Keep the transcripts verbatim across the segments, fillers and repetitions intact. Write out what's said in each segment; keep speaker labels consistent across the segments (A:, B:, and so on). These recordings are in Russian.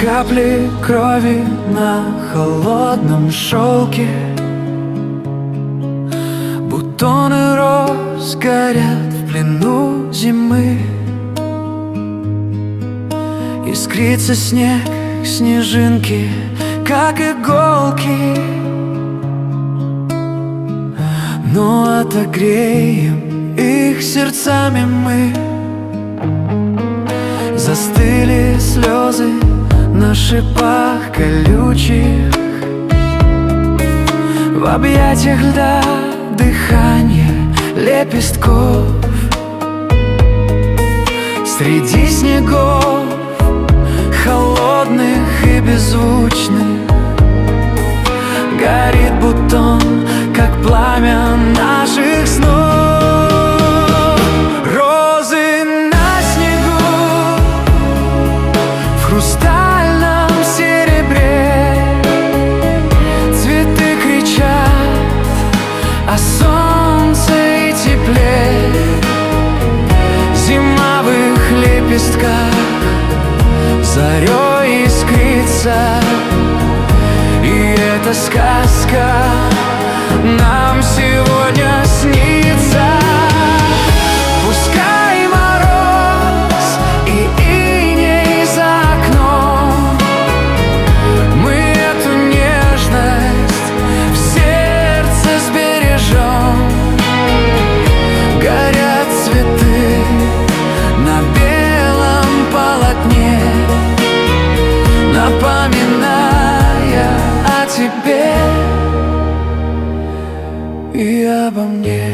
A: Капли крови на холодном шелке, бутоны роз горят в плену зимы. Искрится снег, снежинки, как иголки. Но отогреем их сердцами мы. Застыли слезы на шипах колючих, в объятиях льда дыхание лепестков. Среди снегов холодных и беззвучных горит бутон, как пламя наших снов. Розы на снегу в хрустальном серебре, цветы кричат о солнце и тепле. Зима в их лепестках зарей искрится, и эта сказка нам сегодня снится. Пускай мороз и иней за окном, мы эту нежность в сердце сбережем. Горят цветы на белом полотне, напоминая о тебе и обо мне.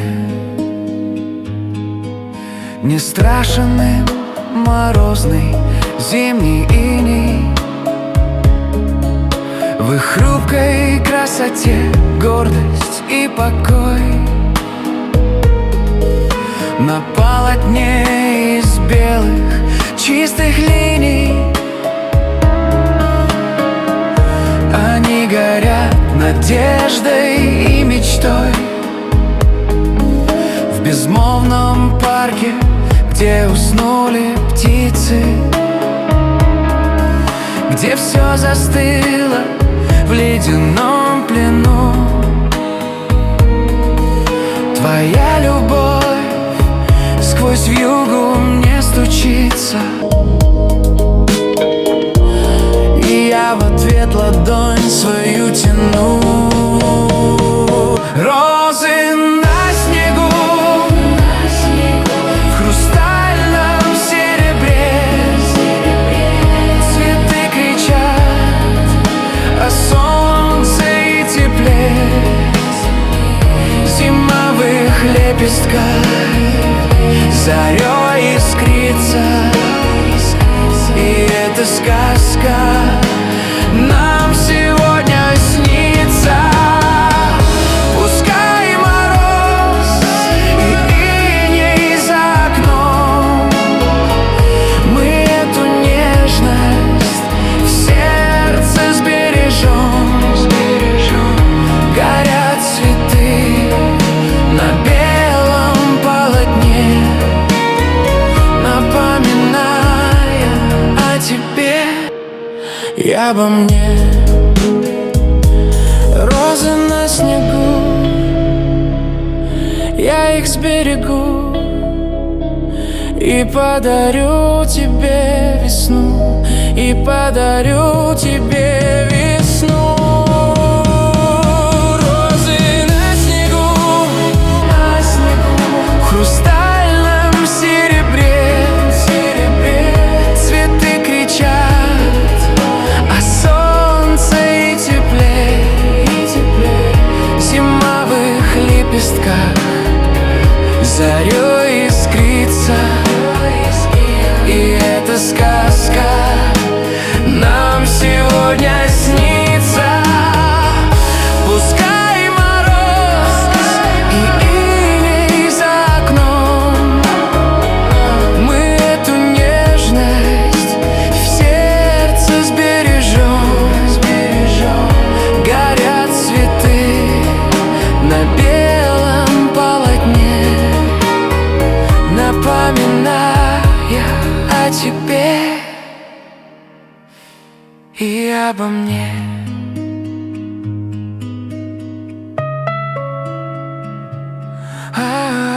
A: Не страшен им морозный зимний иней, в их хрупкой красоте гордость и покой. На полотне из белых чистых линий они горят надеждой и мечтой. В безмолвном парке, где уснули птицы, где все застыло в ледяном плену, твоя любовь сквозь вьюгу мне стучится, и я в ответ ладонь свою тяну. Розы на снегу в хрустальном серебре, цветы кричат о солнце и тепле. Зима в их лепестках зарей искрится, и эта сказка нам сегодня снится. Пускай мороз и иней за окном, мы эту нежность в сердце сбережем. Горят цветы на белом полотне, напоминая о тебе и обо мне. Розы на снегу, я их сберегу и подарю тебе весну, и подарю тебе весну. Розы на снегу, на снегу, в хрустальном серебре, серебре, цветы кричат о солнце и тепле, и тепле. Зима в их лепестках зарей искрится, и эта сказка нам сегодня снится. обо мне. А-а-а.